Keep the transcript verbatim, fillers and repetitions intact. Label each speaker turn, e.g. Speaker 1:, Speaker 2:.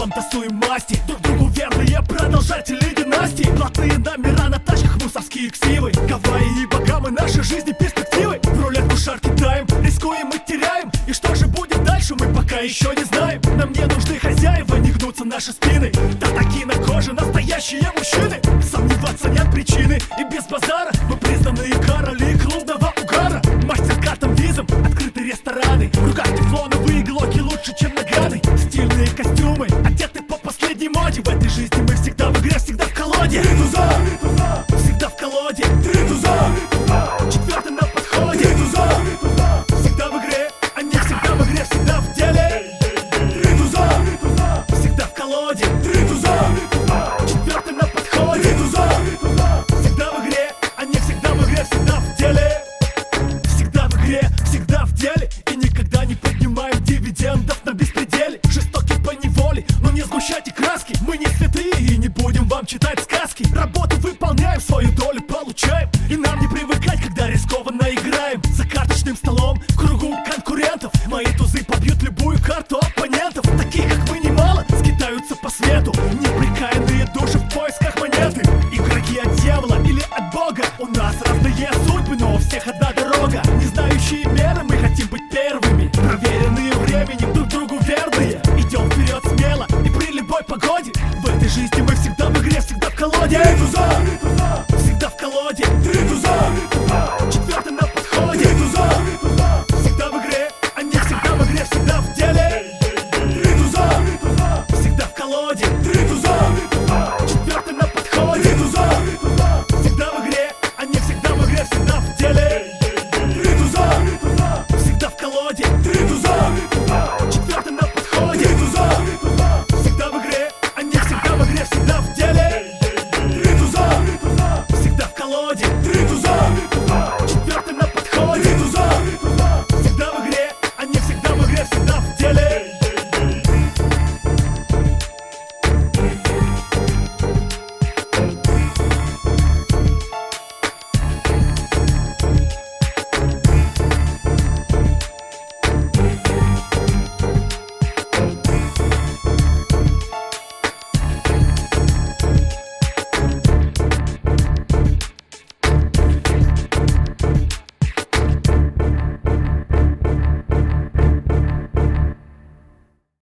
Speaker 1: делом тасуем масти. Друг другу верные продолжатели династии. Платные номера на тачках, мусорские ксивы. Гавайи и Багамы, нашей жизни перспективы. В рулетку шар кидаем, рискуем и теряем. И что же будет дальше, мы пока еще не знаем. Нам не нужны хозяева, не гнутся наши спины. Татаки на коже, настоящие мужчины. Сомневаться нет причины, и без базара мы признанные короли клубного угара. Мастер-картом визом, открыты рестораны. В руках тефлоновые глоки лучше, чем награды.